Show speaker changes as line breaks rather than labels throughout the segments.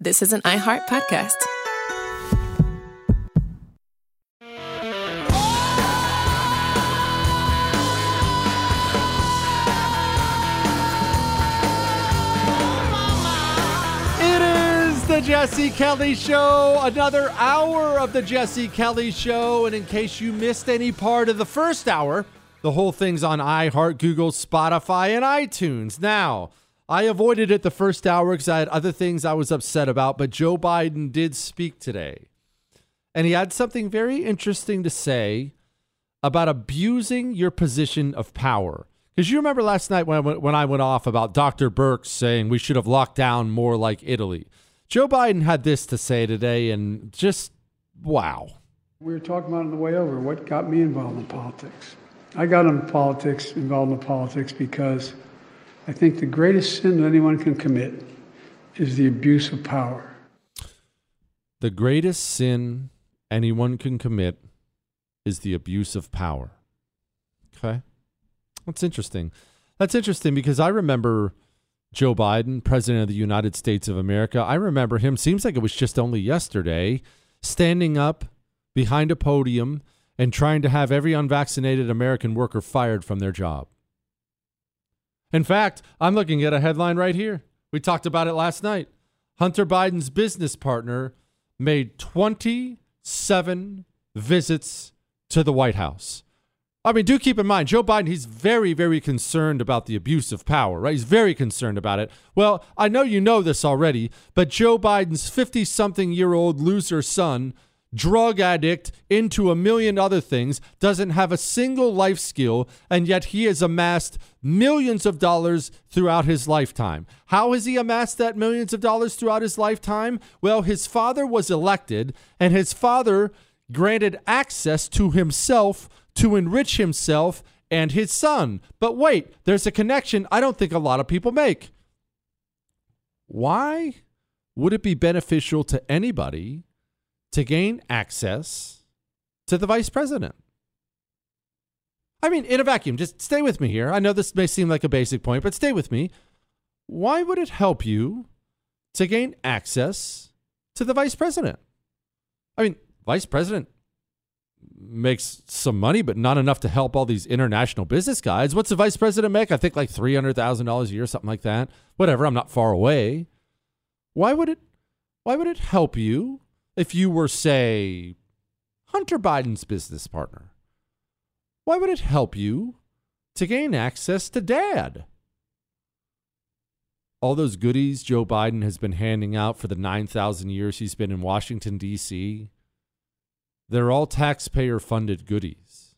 this is an iHeart podcast.
The Jesse Kelly Show, another hour of the Jesse Kelly Show. And in case you missed any part of the first hour, the whole thing's on iHeart, Google, Spotify, and iTunes. Now, I avoided it the first hour because I had other things I was upset about, but Joe Biden did speak today. And he had something very interesting to say about abusing your position of power. Because you remember last night when I went off about Dr. Birx saying we should have locked down more like Italy. Joe Biden had this to say today, and just, wow.
We were talking about on the way over what got me involved in politics. I got involved in politics because I think the greatest sin that anyone can commit is the abuse of power.
The greatest sin anyone can commit is the abuse of power. Okay? That's interesting. That's interesting because I remember Joe Biden, President of the United States of America. I remember him, seems like it was just only yesterday, standing up behind a podium and trying to have every unvaccinated American worker fired from their job. In fact, I'm looking at a headline right here. We talked about it last night. Hunter Biden's business partner made 27 visits to the White House. I mean, do keep in mind, Joe Biden, he's very, very concerned about the abuse of power, right? He's very concerned about it. Well, I know you know this already, but Joe Biden's 50-something-year-old loser son, drug addict, into a million other things, doesn't have a single life skill, and yet he has amassed millions of dollars throughout his lifetime. How has he amassed that millions of dollars throughout his lifetime? Well, his father was elected, and his father granted access to himself to enrich himself and his son. But wait, there's a connection I don't think a lot of people make. Why would it be beneficial to anybody to gain access to the vice president? I mean, in a vacuum, just stay with me here. I know this may seem like a basic point, but stay with me. Why would it help you to gain access to the vice president? I mean, vice president makes some money, but not enough to help all these international business guys. What's the vice president make? I think like $300,000 a year, something like that. Whatever, I'm not far away. Why would it help you if you were, say, Hunter Biden's business partner? Why would it help you to gain access to dad? All those goodies Joe Biden has been handing out for the 9,000 years he's been in Washington, D.C., they're all taxpayer-funded goodies.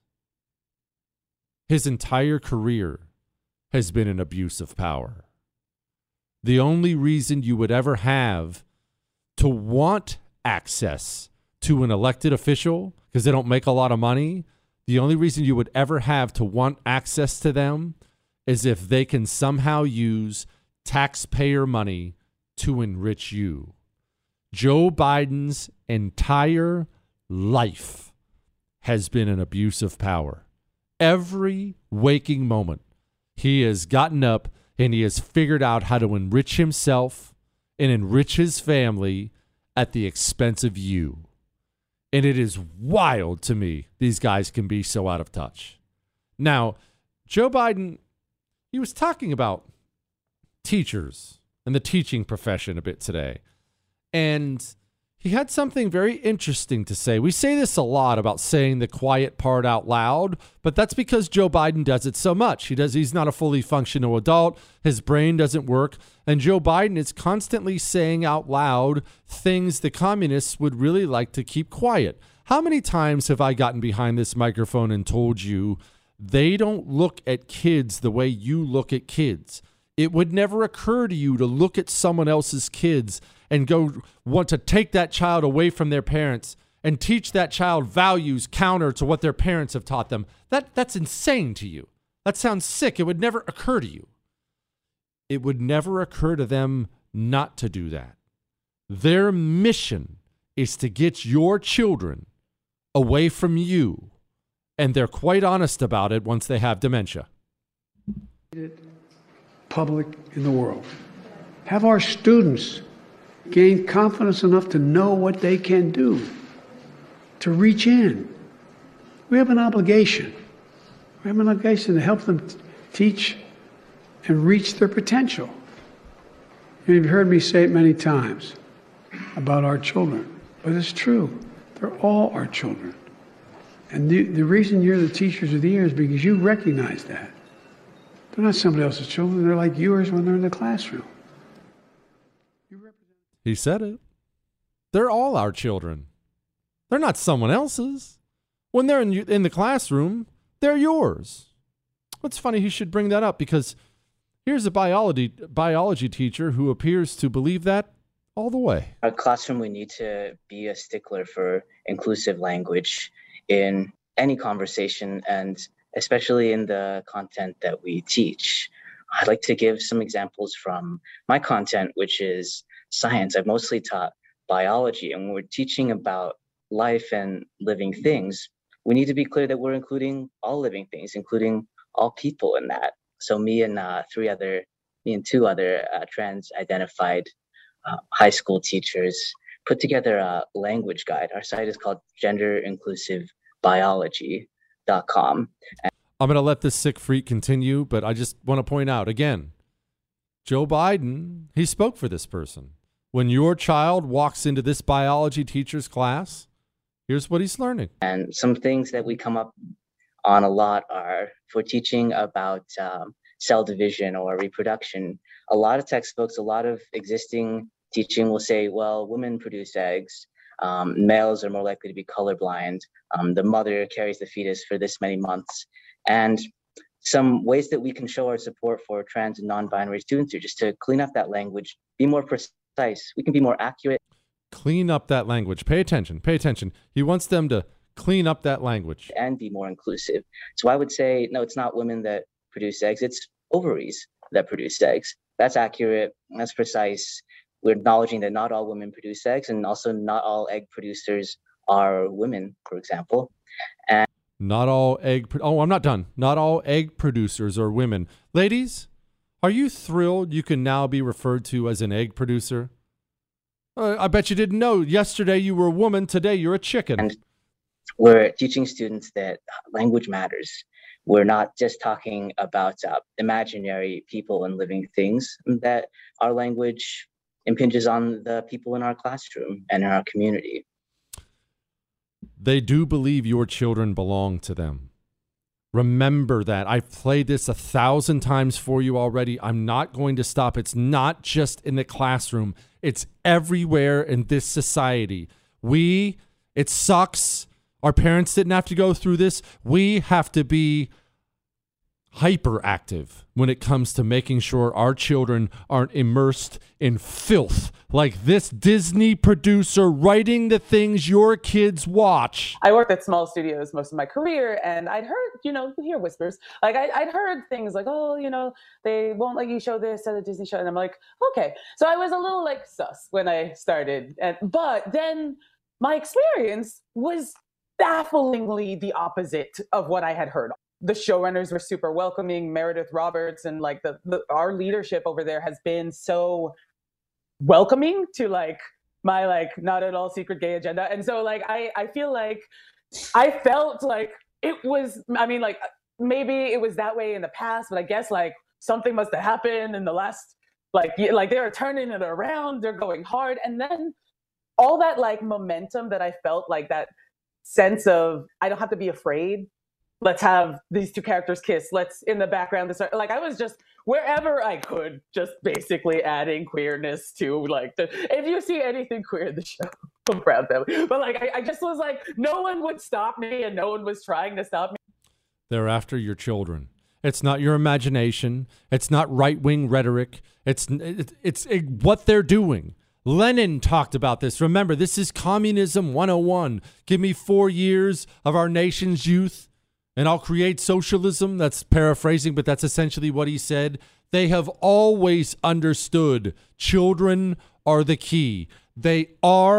His entire career has been an abuse of power. The only reason you would ever have to want access to an elected official, because they don't make a lot of money, the only reason you would ever have to want access to them is if they can somehow use taxpayer money to enrich you. Joe Biden's entire life has been an abuse of power. Every waking moment, he has gotten up and he has figured out how to enrich himself and enrich his family at the expense of you. And it is wild to me these guys can be so out of touch. Now, Joe Biden, he was talking about teachers and the teaching profession a bit today. And he had something very interesting to say. We say this a lot about saying the quiet part out loud, but that's because Joe Biden does it so much. He's not a fully functional adult. His brain doesn't work. And Joe Biden is constantly saying out loud things the communists would really like to keep quiet. How many times have I gotten behind this microphone and told you they don't look at kids the way you look at kids? It would never occur to you to look at someone else's kids and go want to take that child away from their parents and teach that child values counter to what their parents have taught them. That's insane to you. That sounds sick. It would never occur to you. It would never occur to them not to do that. Their mission is to get your children away from you, and they're quite honest about it once they have dementia.
Public in the world. Have our students gain confidence enough to know what they can do, to reach in. We have an obligation. We have an obligation to help them teach and reach their potential. You've heard me say it many times about our children, but it's true. They're all our children. And the reason you're the teachers of the year is because you recognize that. They're not somebody else's children. They're like yours when they're in the classroom.
He said it. They're all our children. They're not someone else's. When they're in the classroom, they're yours. It's funny he should bring that up because here's a biology teacher who appears to believe that all the way.
Our classroom, we need to be a stickler for inclusive language in any conversation, and especially in the content that we teach. I'd like to give some examples from my content, which is science. I've mostly taught biology, and when we're teaching about life and living things, we need to be clear that we're including all living things, including all people in that. So me and two other trans-identified high school teachers put together a language guide. Our site is called genderinclusivebiology.com.
I'm going to let this sick freak continue, but I just want to point out again, Joe Biden, he spoke for this person. When your child walks into this biology teacher's class, here's what he's learning.
And some things that we come up on a lot are for teaching about cell division or reproduction. A lot of textbooks, a lot of existing teaching will say, well, women produce eggs. Males are more likely to be colorblind. The mother carries the fetus for this many months. And some ways that we can show our support for trans and non-binary students are just to clean up that language, be more precise. We can be more accurate.
Clean up that language. Pay attention. Pay attention. He wants them to clean up that language.
And be more inclusive. So I would say, no, it's not women that produce eggs. It's ovaries that produce eggs. That's accurate. That's precise. We're acknowledging that not all women produce eggs, and also not all egg producers are women, for example. And
not all I'm not done. Not all egg producers are women. Ladies, are you thrilled you can now be referred to as an egg producer? I bet you didn't know. Yesterday you were a woman. Today you're a chicken.
And we're teaching students that language matters. We're not just talking about imaginary people and living things, that our language impinges on the people in our classroom and in our community.
They do believe your children belong to them. Remember that. I've played this 1,000 times for you already. I'm not going to stop. It's not just in the classroom. It's everywhere in this society. It sucks. Our parents didn't have to go through this. We have to be hyperactive when it comes to making sure our children aren't immersed in filth like this Disney producer writing the things your kids watch.
I worked at small studios most of my career, and I'd heard, you hear whispers. Like I'd heard things like, oh, they won't let you show this at a Disney show. And I'm like, okay. So I was a little like sus when I started. But then my experience was bafflingly the opposite of what I had heard. The showrunners were super welcoming. Meredith Roberts and like our leadership over there has been so welcoming to like my like not at all secret gay agenda. And so like I feel like I felt like it was, I mean, like maybe it was that way in the past, but I guess like something must have happened in the last like they're turning it around, they're going hard. And then all that like momentum that I felt, like that sense of I don't have to be afraid. Let's have these two characters kiss. Let's in the background. Like I was just wherever I could, just basically adding queerness to like if you see anything queer in the show, I'm proud family. But like I just was like, no one would stop me, and no one was trying to stop me.
They're after your children. It's not your imagination. It's not right-wing rhetoric. It's what they're doing. Lenin talked about this. Remember, this is Communism 101. Give me 4 years of our nation's youth, and I'll create socialism. That's paraphrasing, but that's essentially what he said. They have always understood children are the key. They are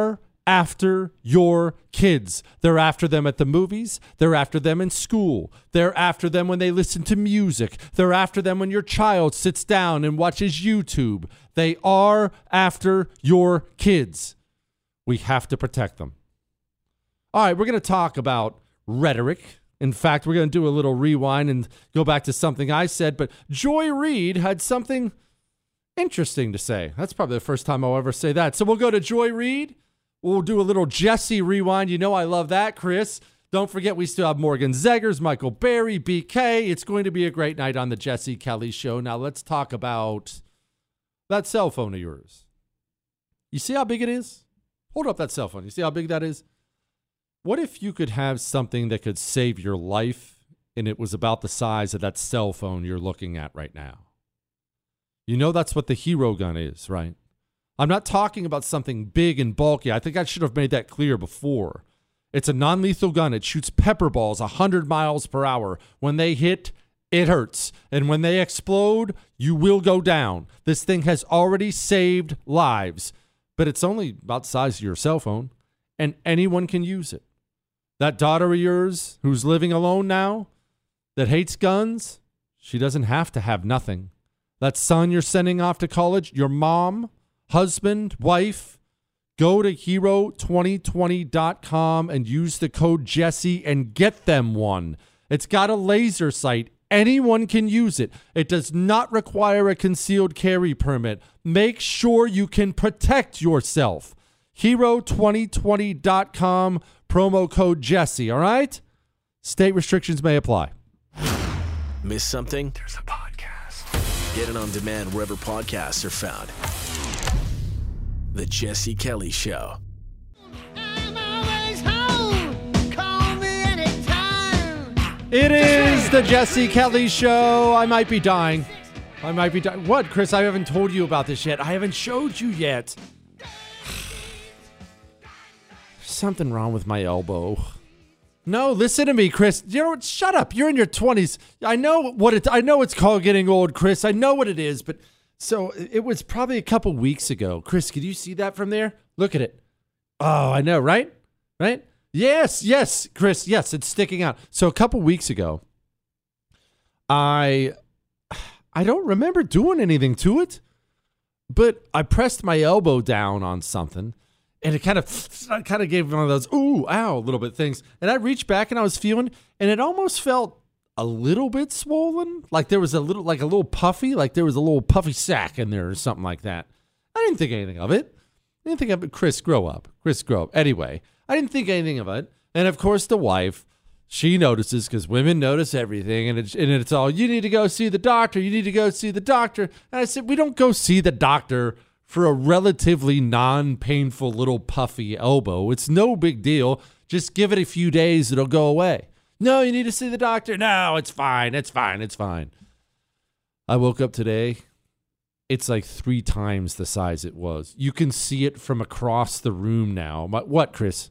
after your kids. They're after them at the movies. They're after them in school. They're after them when they listen to music. They're after them when your child sits down and watches YouTube. They are after your kids. We have to protect them. All right, we're going to talk about rhetoric. In fact, we're going to do a little rewind and go back to something I said, but Joy Reid had something interesting to say. That's probably the first time I'll ever say that. So we'll go to Joy Reid. We'll do a little Jesse rewind. You know I love that, Chris. Don't forget we still have Morgan Zeggers, Michael Berry, BK. It's going to be a great night on the Jesse Kelly Show. Now let's talk about that cell phone of yours. You see how big it is? Hold up that cell phone. You see how big that is? What if you could have something that could save your life and it was about the size of that cell phone you're looking at right now? You know that's what the Hero gun is, right? I'm not talking about something big and bulky. I think I should have made that clear before. It's a non-lethal gun. It shoots pepper balls 100 miles per hour. When they hit, it hurts. And when they explode, you will go down. This thing has already saved lives, but it's only about the size of your cell phone, and anyone can use it. That daughter of yours who's living alone now, that hates guns, she doesn't have to have nothing. That son you're sending off to college, your mom, husband, wife, go to hero2020.com and use the code Jesse and get them one. It's got a laser sight. Anyone can use it. It does not require a concealed carry permit. Make sure you can protect yourself. Hero2020.com, promo code Jesse, all right? State restrictions may apply.
Miss something? There's a podcast. Get it on demand wherever podcasts are found. The Jesse Kelly Show.
I'm always home. Call me anytime.
It is the Jesse Kelly Show. I might be dying. What, Chris? I haven't told you about this yet. I haven't showed you yet. Something wrong with my elbow. No, listen to me, Chris. You know what? Shut up. You're in your 20s. I know it's called getting old, Chris. I know what it is, but so it was probably a couple weeks ago. Chris, could you see that from there? Look at it. Oh, I know, right? Right? Yes, Chris. Yes, it's sticking out. So a couple weeks ago, I don't remember doing anything to it, but I pressed my elbow down on something. And it kind of gave one of those, ooh, ow, little bit things. And I reached back and I was feeling, and it almost felt a little bit swollen. Like there was a little puffy, like there was a little puffy sack in there or something like that. I didn't think anything of it. Chris, grow up. Anyway, I didn't think anything of it. And of course, the wife, she notices because women notice everything. And it's all, you need to go see the doctor. And I said, we don't go see the doctor for a relatively non-painful little puffy elbow. It's no big deal. Just give it a few days. It'll go away. No, you need to see the doctor. No, it's fine. I woke up today. It's like 3 times the size it was. You can see it from across the room now. What, Chris?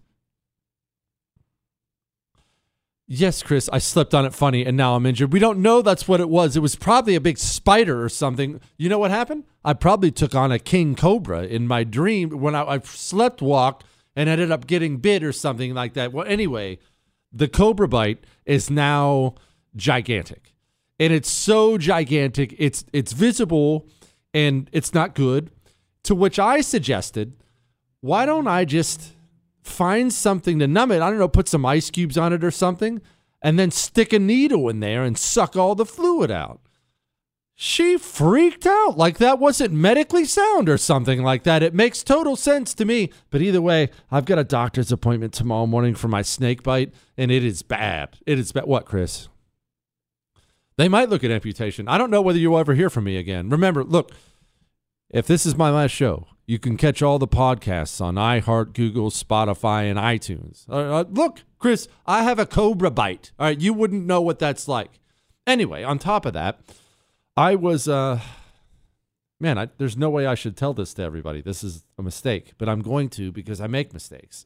Yes, Chris, I slept on it funny and now I'm injured. We don't know that's what it was. It was probably a big spider or something. You know what happened? I probably took on a king cobra in my dream when I slept walked and ended up getting bit or something like that. Well, anyway, the cobra bite is now gigantic. And it's so gigantic, it's visible and it's not good. To which I suggested, why don't I just find something to numb it? I don't know, put some ice cubes on it or something, and then stick a needle in there and suck all the fluid out. She freaked out like that wasn't medically sound or something like that. It makes total sense to me. But either way, I've got a doctor's appointment tomorrow morning for my snake bite, and it is bad. It is bad. What, Chris? They might look at amputation. I don't know whether you'll ever hear from me again. Remember, look, if this is my last show, you can catch all the podcasts on iHeart, Google, Spotify, and iTunes. Look, Chris, I have a cobra bite. All right, you wouldn't know what that's like. Anyway, on top of that, I was, there's no way I should tell this to everybody. This is a mistake, but I'm going to because I make mistakes.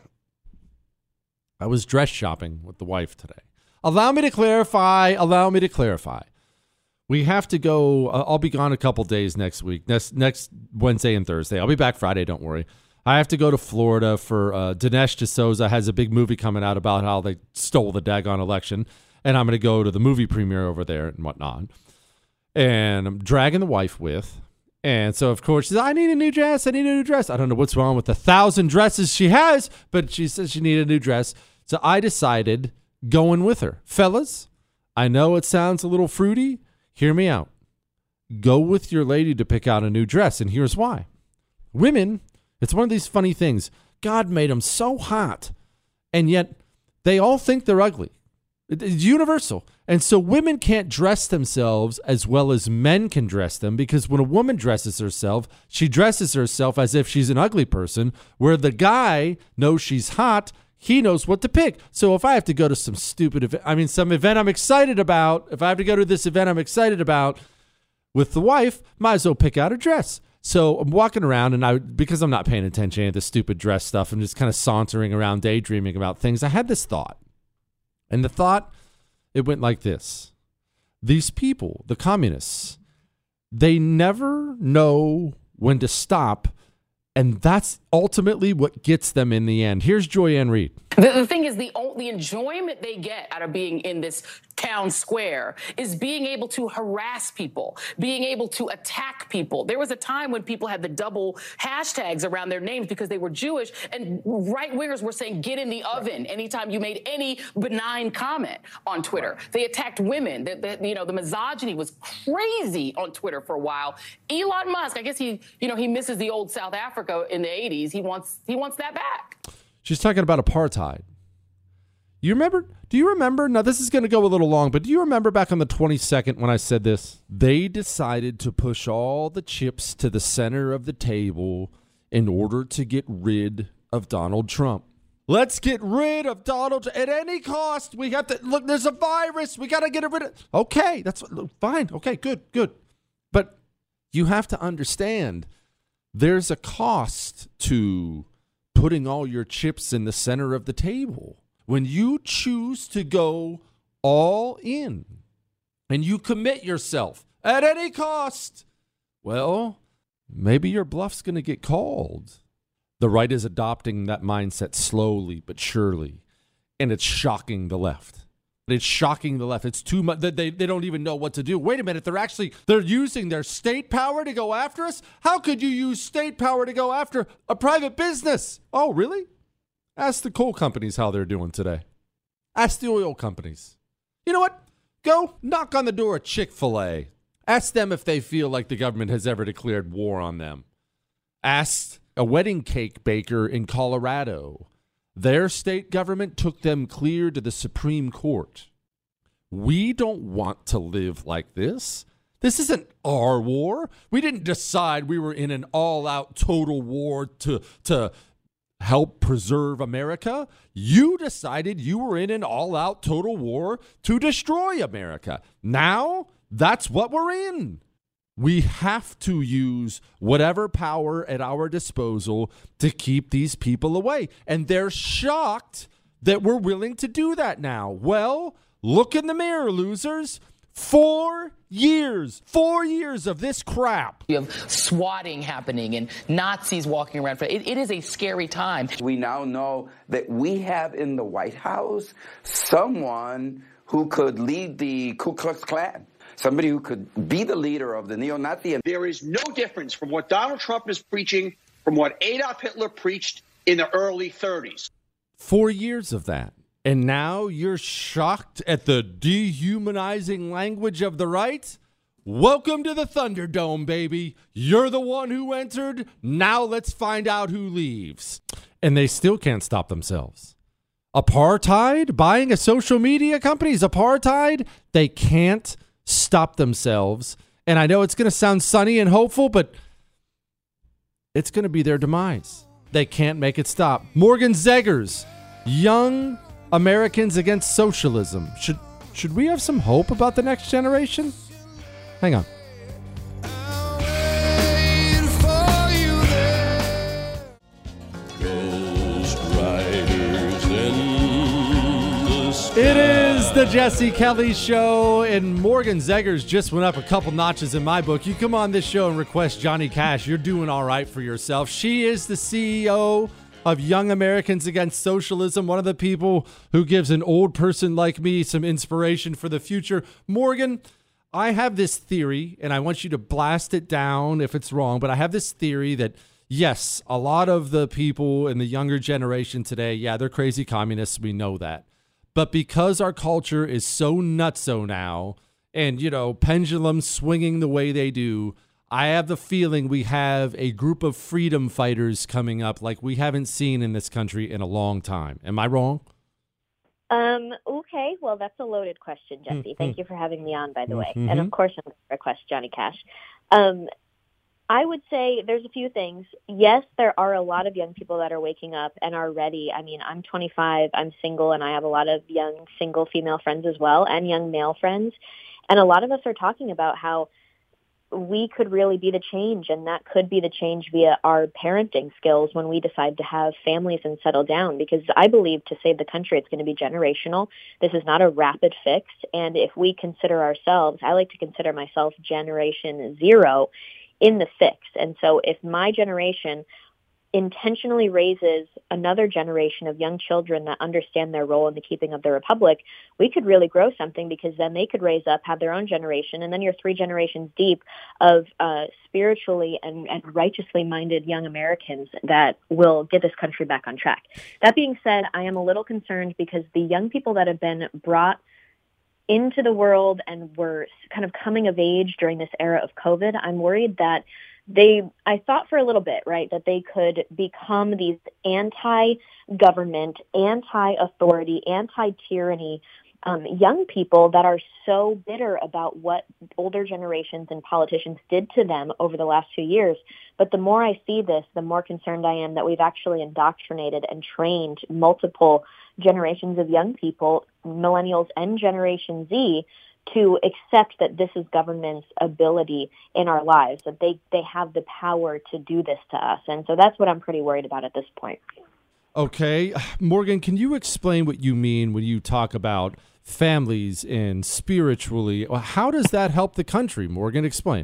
I was dress shopping with the wife today. Allow me to clarify. We have to go. I'll be gone a couple days next week, next Wednesday and Thursday. I'll be back Friday, don't worry. I have to go to Florida for Dinesh D'Souza has a big movie coming out about how they stole the daggone election. And I'm going to go to the movie premiere over there and whatnot. And I'm dragging the wife with. And so, of course, she says, I need a new dress. I need a new dress. I don't know what's wrong with the 1,000 dresses she has, but she says she needed a new dress. So I decided going with her. Fellas, I know it sounds a little fruity. Hear me out. Go with your lady to pick out a new dress. And here's why. Women, it's one of these funny things. God made them so hot, and yet they all think they're ugly. It's universal. And so women can't dress themselves as well as men can dress them, because when a woman dresses herself, she dresses herself as if she's an ugly person, where the guy knows she's hot. He knows what to pick. So if I have to go to some stupid event, some event I'm excited about, if I have to go to this event I'm excited about with the wife, might as well pick out a dress. So I'm walking around, and because I'm not paying attention to the stupid dress stuff, I'm just kind of sauntering around daydreaming about things. I had this thought. And the thought, it went like this. These people, the communists, they never know when to stop, and that's ultimately what gets them in the end. Here's Joy-Ann Reid.
The thing is, the enjoyment they get out of being in this town square is being able to harass people, being able to attack people. There was a time when people had the double hashtags around their names because they were Jewish, and right-wingers were saying, get in the oven anytime you made any benign comment on Twitter. They attacked women. The misogyny was crazy on Twitter for a while. Elon Musk, I guess he misses the old South Africa in the 80s. He wants that back.
She's talking about apartheid. Do you remember? Now, this is going to go a little long, but do you remember back on the 22nd when I said this? They decided to push all the chips to the center of the table in order to get rid of Donald Trump. Let's get rid of Donald at any cost. We have to look. There's a virus. We got to get rid of. Okay, that's fine. Okay, good. But you have to understand, there's a cost to putting all your chips in the center of the table. When you choose to go all in and you commit yourself at any cost, well, maybe your bluff's going to get called. The right is adopting that mindset slowly but surely, and it's shocking the left. It's shocking the left. It's too much. They don't even know what to do. Wait a minute. They're using their state power to go after us? How could you use state power to go after a private business? Oh, really? Ask the coal companies how they're doing today. Ask the oil companies. You know what? Go knock on the door of Chick-fil-A. Ask them if they feel like the government has ever declared war on them. Ask a wedding cake baker in Colorado. Their state government took them clear to the Supreme Court. We don't want to live like this. This isn't our war. We didn't decide we were in an all-out total war to help preserve America. You decided you were in an all-out total war to destroy America. Now, that's what we're in. We have to use whatever power at our disposal to keep these people away. And they're shocked that we're willing to do that now. Well, look in the mirror, losers. 4 years of this crap.
You have swatting happening and Nazis walking around. It is a scary time.
We now know that we have in the White House someone who could lead the Ku Klux Klan. Somebody who could be the leader of the neo-Nazi.
There is no difference from what Donald Trump is preaching from what Adolf Hitler preached in the early 30s.
4 years of that. And now you're shocked at the dehumanizing language of the right? Welcome to the Thunderdome, baby. You're the one who entered. Now let's find out who leaves. And they still can't stop themselves. Apartheid? Buying a social media company's apartheid? They can't stop themselves. And I know it's going to sound sunny and hopeful, but it's going to be their demise. They can't make it stop. Morgan Zegers, Young Americans Against Socialism. Should we have some hope about the next generation? Hang on. It is the Jesse Kelly Show, and Morgan Zegers just went up a couple notches in my book. You come on this show and request Johnny Cash, you're doing all right for yourself. She is the CEO of Young Americans Against Socialism, one of the people who gives an old person like me some inspiration for the future. Morgan, I have this theory, and I want you to blast it down if it's wrong, but I have this theory that, yes, a lot of the people in the younger generation today, yeah, they're crazy communists. We know that. But because our culture is so nutso now and, pendulums swinging the way they do, I have the feeling we have a group of freedom fighters coming up like we haven't seen in this country in a long time. Am I wrong?
Okay. Well, that's a loaded question, Jesse. Thank you for having me on, by the way. And of course, I'm going to request Johnny Cash. I would say there's a few things. Yes, there are a lot of young people that are waking up and are ready. I mean, I'm 25, I'm single, and I have a lot of young single female friends as well, and young male friends. And a lot of us are talking about how we could really be the change, and that could be the change via our parenting skills when we decide to have families and settle down. Because I believe to save the country, it's going to be generational. This is not a rapid fix. And if we consider ourselves, I like to consider myself Generation Zero in the fix. And so if my generation intentionally raises another generation of young children that understand their role in the keeping of the republic, we could really grow something, because then they could raise up, have their own generation, and then you're 3 generations deep of spiritually and righteously minded young Americans that will get this country back on track. That being said, I am a little concerned because the young people that have been brought into the world and were kind of coming of age during this era of COVID, I'm worried that I thought for a little bit, right, that they could become these anti-government, anti-authority, anti-tyranny young people that are so bitter about what older generations and politicians did to them over the last few years. But the more I see this, the more concerned I am that we've actually indoctrinated and trained multiple generations of young people, millennials and Generation Z, to accept that this is government's ability in our lives, that they have the power to do this to us. And so that's what I'm pretty worried about at this point.
Okay. Morgan, can you explain what you mean when you talk about families and spiritually? How does that help the country? Morgan, explain.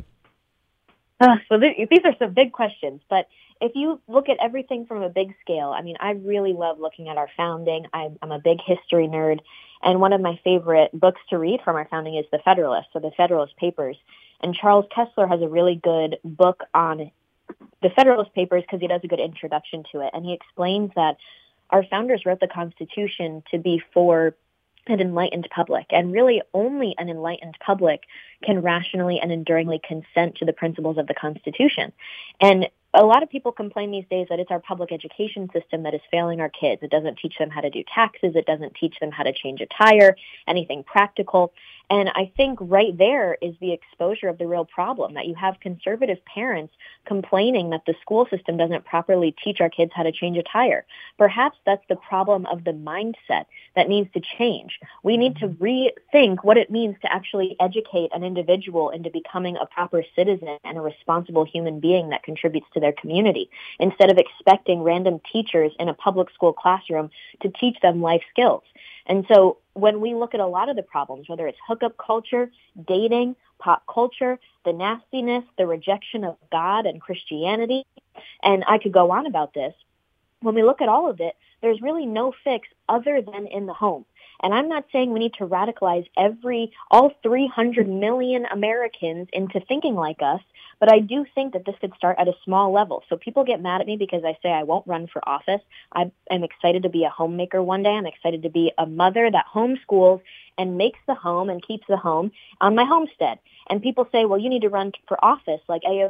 So these are some big questions, but if you look at everything from a big scale, I mean, I really love looking at our founding. I'm a big history nerd, and one of my favorite books to read from our founding is The Federalist, so the Federalist Papers. And Charles Kessler has a really good book on the Federalist Papers because he does a good introduction to it. And he explains that our founders wrote the Constitution to be for an enlightened public, and really only an enlightened public can rationally and enduringly consent to the principles of the Constitution. And a lot of people complain these days that it's our public education system that is failing our kids. It doesn't teach them how to do taxes. It doesn't teach them how to change a tire, anything practical. And I think right there is the exposure of the real problem, that you have conservative parents complaining that the school system doesn't properly teach our kids how to change a tire. Perhaps that's the problem of the mindset that needs to change. We need to rethink what it means to actually educate an individual into becoming a proper citizen and a responsible human being that contributes to their community, instead of expecting random teachers in a public school classroom to teach them life skills. And so when we look at a lot of the problems, whether it's hookup culture, dating, pop culture, the nastiness, the rejection of God and Christianity, and I could go on about this, when we look at all of it, there's really no fix other than in the home. And I'm not saying we need to radicalize all 300 million Americans into thinking like us, but I do think that this could start at a small level. So people get mad at me because I say I won't run for office. I am excited to be a homemaker one day. I'm excited to be a mother that homeschools and makes the home and keeps the home on my homestead. And people say, well, you need to run for office. Like AOC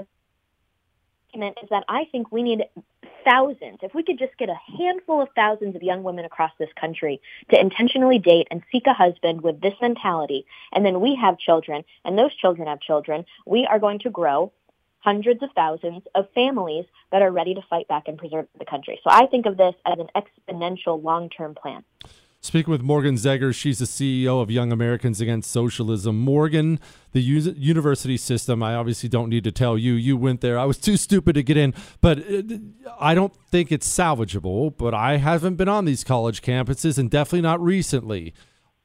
is that I think we need thousands. If we could just get a handful of thousands of young women across this country to intentionally date and seek a husband with this mentality, and then we have children, and those children have children, we are going to grow hundreds of thousands of families that are ready to fight back and preserve the country. So I think of this as an exponential long-term plan.
Speaking with Morgan Zegers, she's the CEO of Young Americans Against Socialism. Morgan, the university system, I obviously don't need to tell you. You went there. I was too stupid to get in, but I don't think it's salvageable. But I haven't been on these college campuses, and definitely not recently.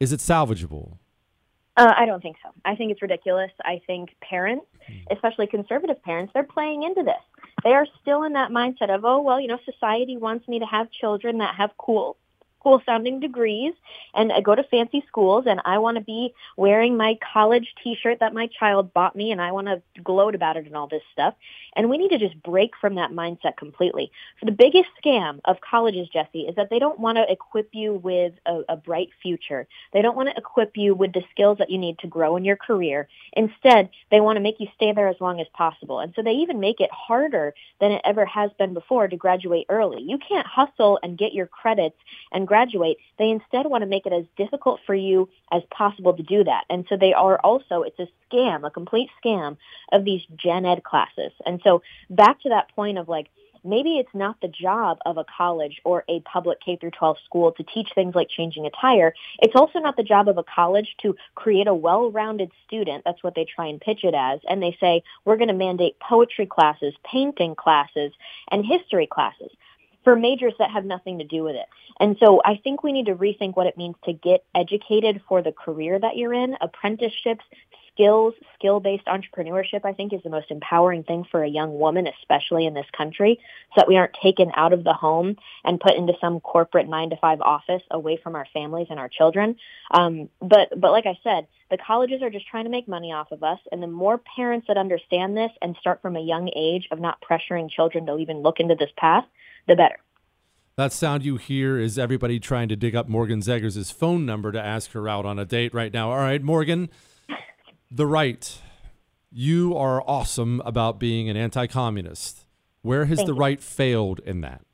Is it salvageable?
I don't think so. I think it's ridiculous. I think parents, especially conservative parents, they're playing into this. They are still in that mindset of, oh, well, society wants me to have children that have cool sounding degrees and go to fancy schools, and I want to be wearing my college t-shirt that my child bought me, and I want to gloat about it and all this stuff. And we need to just break from that mindset completely. So the biggest scam of colleges, Jesse, is that they don't want to equip you with a bright future. They don't want to equip you with the skills that you need to grow in your career. Instead, they want to make you stay there as long as possible. And so they even make it harder than it ever has been before to graduate early. You can't hustle and get your credits and graduate. They instead want to make it as difficult for you as possible to do that. And so they are also, it's a scam, a complete scam of these gen ed classes. And so back to that point of maybe it's not the job of a college or a public K through 12 school to teach things like changing a tire. It's also not the job of a college to create a well-rounded student. That's what they try and pitch it as. And they say, we're going to mandate poetry classes, painting classes, and history classes for majors that have nothing to do with it. And so I think we need to rethink what it means to get educated for the career that you're in. Apprenticeships, skill-based entrepreneurship, I think, is the most empowering thing for a young woman, especially in this country, so that we aren't taken out of the home and put into some corporate 9-to-5 office away from our families and our children. But like I said, the colleges are just trying to make money off of us, and the more parents that understand this and start from a young age of not pressuring children to even look into this path, the better.
That sound you hear is everybody trying to dig up Morgan Zegers' phone number to ask her out on a date right now. All right, Morgan, the right. You are awesome about being an anti-communist. Where has the right failed in that?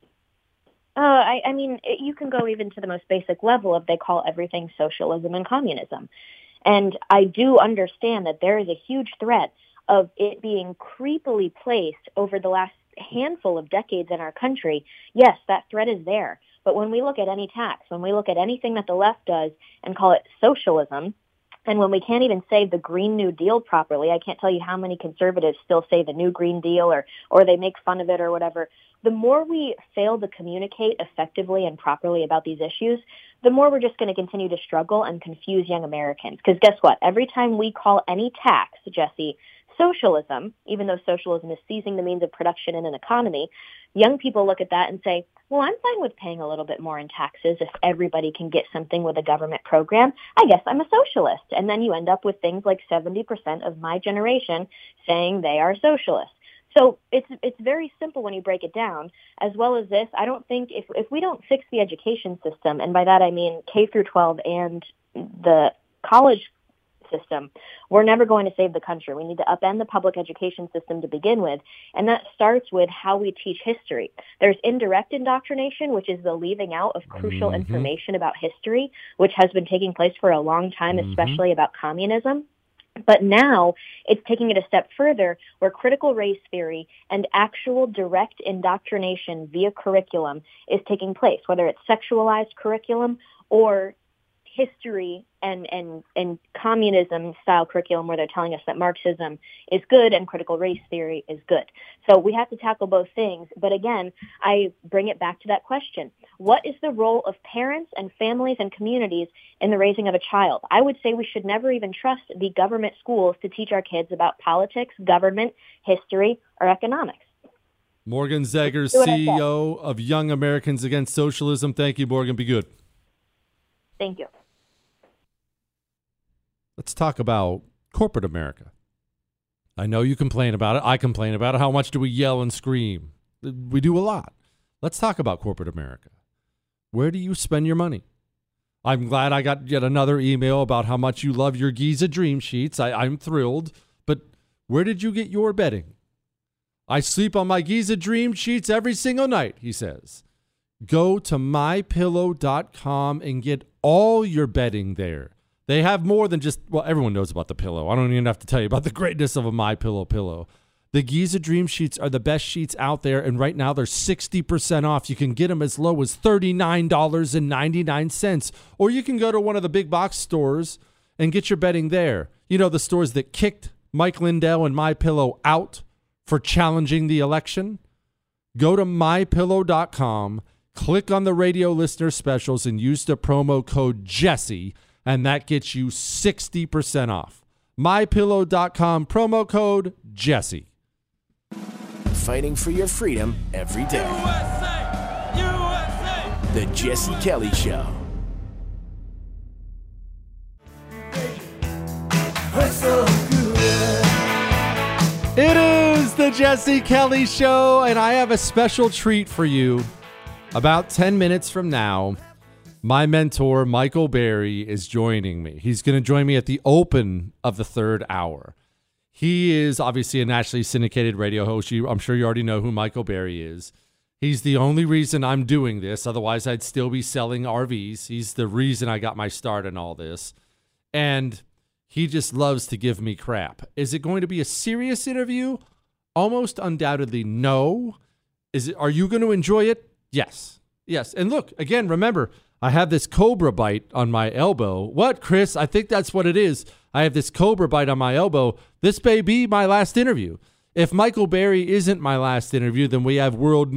I mean, you can go even to the most basic level of they call everything socialism and communism. And I do understand that there is a huge threat of it being creepily placed over the last handful of decades in our country. Yes, that threat is there. But when we look at any tax, when we look at anything that the left does and call it socialism, and when we can't even say the Green New Deal properly, I can't tell you how many conservatives still say the New Green Deal or they make fun of it or whatever. The more we fail to communicate effectively and properly about these issues, the more we're just going to continue to struggle and confuse young Americans. Because guess what? Every time we call any tax, Jesse, socialism, even though socialism is seizing the means of production in an economy, young people look at that and say, well, I'm fine with paying a little bit more in taxes if everybody can get something with a government program. I guess I'm a socialist. And then you end up with things like 70% of my generation saying they are socialists. So it's very simple when you break it down. As well as this, I don't think if we don't fix the education system, and by that I mean K through 12 and the college system, we're never going to save the country. We need to upend the public education system to begin with, and that starts with how we teach history. There's indirect indoctrination, which is the leaving out of crucial information about history, which has been taking place for a long time, especially about communism. But now it's taking it a step further where critical race theory and actual direct indoctrination via curriculum is taking place, whether it's sexualized curriculum or history and communism style curriculum where they're telling us that Marxism is good and critical race theory is good. So we have to tackle both things. But again, I bring it back to that question. What is the role of parents and families and communities in the raising of a child? I would say we should never even trust the government schools to teach our kids about politics, government, history, or economics.
Morgan Zegers, CEO of Young Americans Against Socialism. Thank you, Morgan. Be good.
Thank you.
Let's talk about corporate America. I know you complain about it. I complain about it. How much do we yell and scream? We do a lot. Let's talk about corporate America. Where do you spend your money? I'm glad I got yet another email about how much you love your Giza Dream Sheets. I'm thrilled. But where did you get your bedding? I sleep on my Giza Dream Sheets every single night, he says. Go to mypillow.com and get all your bedding there. They have more than just, well, everyone knows about the pillow. I don't even have to tell you about the greatness of a MyPillow pillow. The Giza Dream Sheets are the best sheets out there, and right now they're 60% off. You can get them as low as $39.99, or you can go to one of the big box stores and get your bedding there. You know, the stores that kicked Mike Lindell and MyPillow out for challenging the election? Go to mypillow.com, click on the radio listener specials, and use the promo code Jesse and that gets you 60% off. MyPillow.com, promo code Jesse.
Fighting for your freedom every day. USA! USA! The Jesse Kelly Show.
It is the Jesse Kelly Show, and I have a special treat for you. About 10 minutes from now, my mentor, Michael Berry, is joining me. He's going to join me at the open of the third hour. He is obviously a nationally syndicated radio host. I'm sure you already know who Michael Berry is. He's the only reason I'm doing this. Otherwise, I'd still be selling RVs. He's the reason I got my start in all this. And he just loves to give me crap. Is it going to be a serious interview? Almost undoubtedly no. Are you going to enjoy it? Yes. Yes. And look, again, remember, I have this cobra bite on my elbow. What, Chris? I think that's what it is. I have this cobra bite on my elbow. This may be my last interview. If Michael Berry isn't my last interview, then we have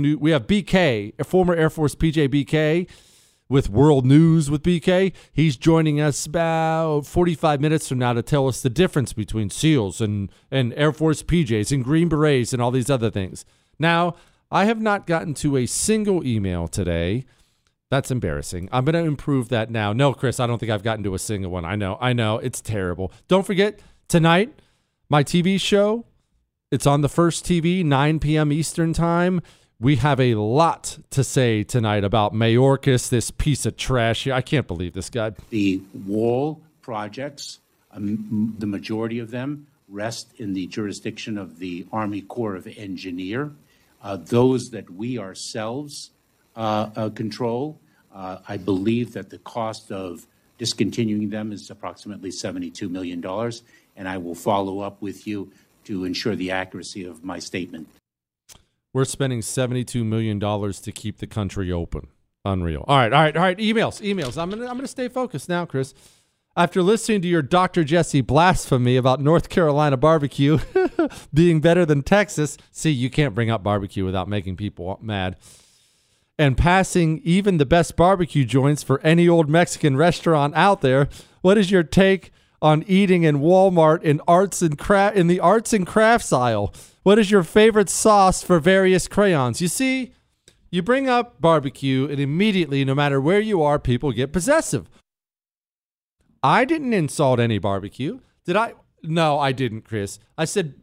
BK, a former Air Force PJ BK, with World News with BK. He's joining us about 45 minutes from now to tell us the difference between SEALs and Air Force PJs and Green Berets and all these other things. Now, I have not gotten to a single email today. That's embarrassing. I'm going to improve that now. No, Chris, I don't think I've gotten to a single one. I know. It's terrible. Don't forget, tonight, my TV show, it's on the First TV, 9 p.m. Eastern Time. We have a lot to say tonight about Mayorkas, this piece of trash. I can't believe this guy.
The wall projects, the majority of them rest in the jurisdiction of the Army Corps of Engineers. Those that we ourselves control, I believe that the cost of discontinuing them is approximately $72 million, and I will follow up with you to ensure the accuracy of my statement.
We're spending $72 million to keep the country open. Unreal. All right. Emails. I'm gonna stay focused now, Chris. After listening to your Dr. Jesse blasphemy about North Carolina barbecue being better than Texas, see, you can't bring up barbecue without making people mad, and passing even the best barbecue joints for any old Mexican restaurant out there, what is your take on eating in Walmart in the arts and crafts aisle? What is your favorite sauce for various crayons? You see, you bring up barbecue, and immediately, no matter where you are, people get possessive. I didn't insult any barbecue. Did I? No, I didn't, Chris. I said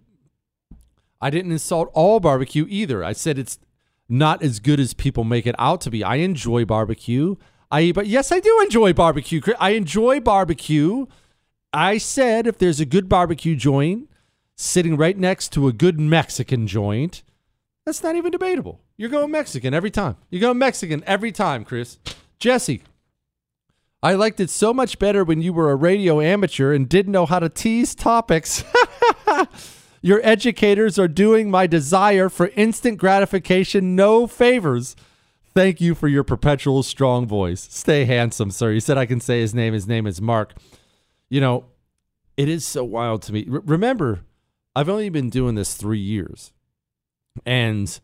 I didn't insult all barbecue either. I said it's not as good as people make it out to be. I enjoy barbecue. But yes, I do enjoy barbecue. I enjoy barbecue. I said if there's a good barbecue joint sitting right next to a good Mexican joint, that's not even debatable. You're going Mexican every time. You're going Mexican every time, Chris. Jesse, I liked it so much better when you were a radio amateur and didn't know how to tease topics. Your educators are doing my desire for instant gratification no favors. Thank you for your perpetual strong voice. Stay handsome, sir. He said I can say his name. His name is Mark. You know, it is so wild to me. Remember, I've only been doing this 3 years, and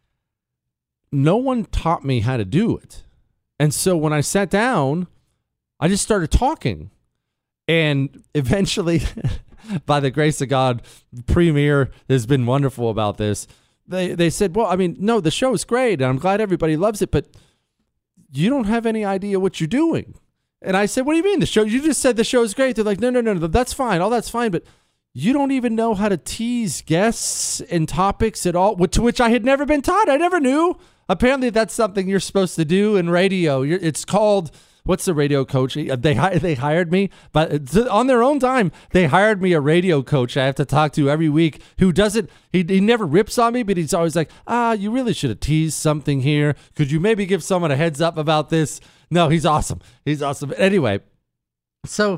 no one taught me how to do it. And so when I sat down, I just started talking. And eventually, by the grace of God, Premier has been wonderful about this. They said, well, I mean, no, the show is great, and I'm glad everybody loves it, but you don't have any idea what you're doing. And I said, what do you mean the show? You just said the show is great. They're like, no, that's fine. All that's fine. But you don't even know how to tease guests and topics at all, to which I had never been taught. I never knew. Apparently that's something you're supposed to do in radio. It's called, what's the radio coach? They hired me, but on their own time, they hired me a radio coach I have to talk to every week who doesn't, he never rips on me, but he's always like, you really should have teased something here. Could you maybe give someone a heads up about this? No, he's awesome. He's awesome. Anyway, so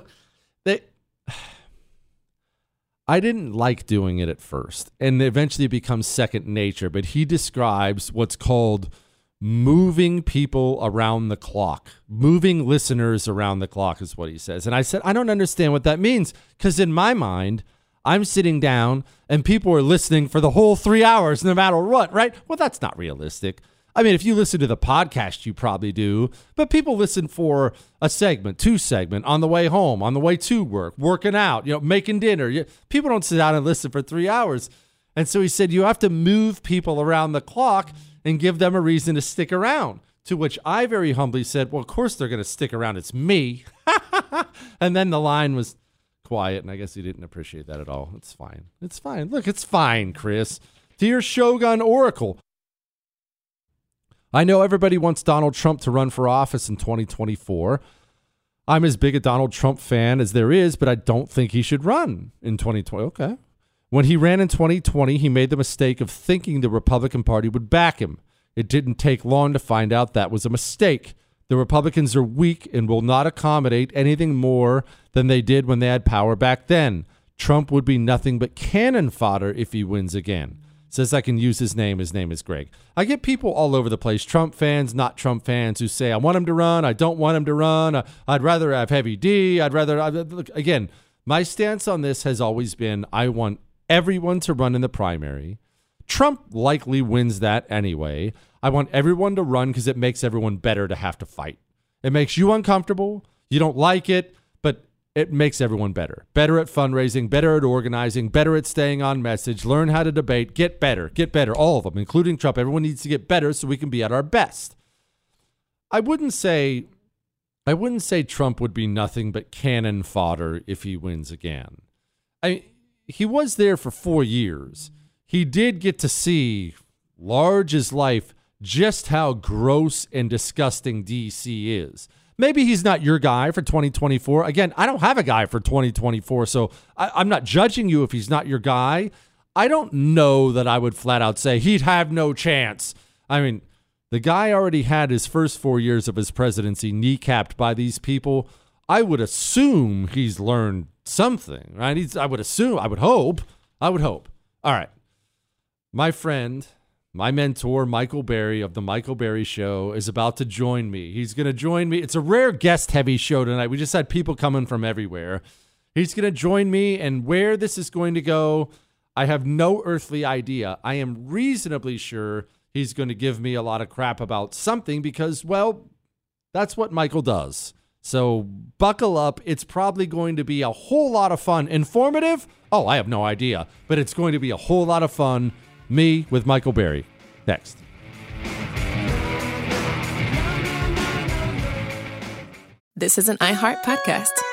I didn't like doing it at first, and eventually it becomes second nature, but he describes what's called moving people around the clock. Moving listeners around the clock is what he says. And I said, I don't understand what that means, because in my mind, I'm sitting down and people are listening for the whole 3 hours no matter what, right? Well, that's not realistic. I mean, if you listen to the podcast, you probably do, but people listen for a segment, 2 segment, on the way home, on the way to work, working out, making dinner. People don't sit down and listen for 3 hours. And so he said, you have to move people around the clock and give them a reason to stick around. To which I very humbly said, well, of course they're going to stick around. It's me. And then the line was quiet, and I guess he didn't appreciate that at all. It's fine. It's fine. Look, it's fine, Chris. Dear Shogun Oracle, I know everybody wants Donald Trump to run for office in 2024. I'm as big a Donald Trump fan as there is, but I don't think he should run in 2020. Okay. When he ran in 2020, he made the mistake of thinking the Republican Party would back him. It didn't take long to find out that was a mistake. The Republicans are weak and will not accommodate anything more than they did when they had power back then. Trump would be nothing but cannon fodder if he wins again. Says I can use his name. His name is Greg. I get people all over the place, Trump fans, not Trump fans, who say, I want him to run. I don't want him to run. I'd rather have Heavy D. Again, my stance on this has always been, I want everyone to run in the primary. Trump likely wins that anyway. I want everyone to run because it makes everyone better to have to fight. It makes you uncomfortable. You don't like it, but it makes everyone better. Better at fundraising, better at organizing, better at staying on message, learn how to debate, get better, all of them, including Trump. Everyone needs to get better so we can be at our best. I wouldn't say Trump would be nothing but cannon fodder if he wins again. He was there for 4 years. He did get to see, large as life, just how gross and disgusting D.C. is. Maybe he's not your guy for 2024. Again, I don't have a guy for 2024, so I'm not judging you if he's not your guy. I don't know that I would flat out say he'd have no chance. I mean, the guy already had his first 4 years of his presidency kneecapped by these people. I would assume he's learned something, right? I would hope. All right. My friend, my mentor, Michael Berry of The Michael Berry Show, is about to join me. He's going to join me. It's a rare guest-heavy show tonight. We just had people coming from everywhere. He's going to join me, and where this is going to go, I have no earthly idea. I am reasonably sure he's going to give me a lot of crap about something because, well, that's what Michael does. So buckle up. It's probably going to be a whole lot of fun. Informative? Oh, I have no idea. But it's going to be a whole lot of fun. Me with Michael Berry. Next.
This is an iHeart podcast.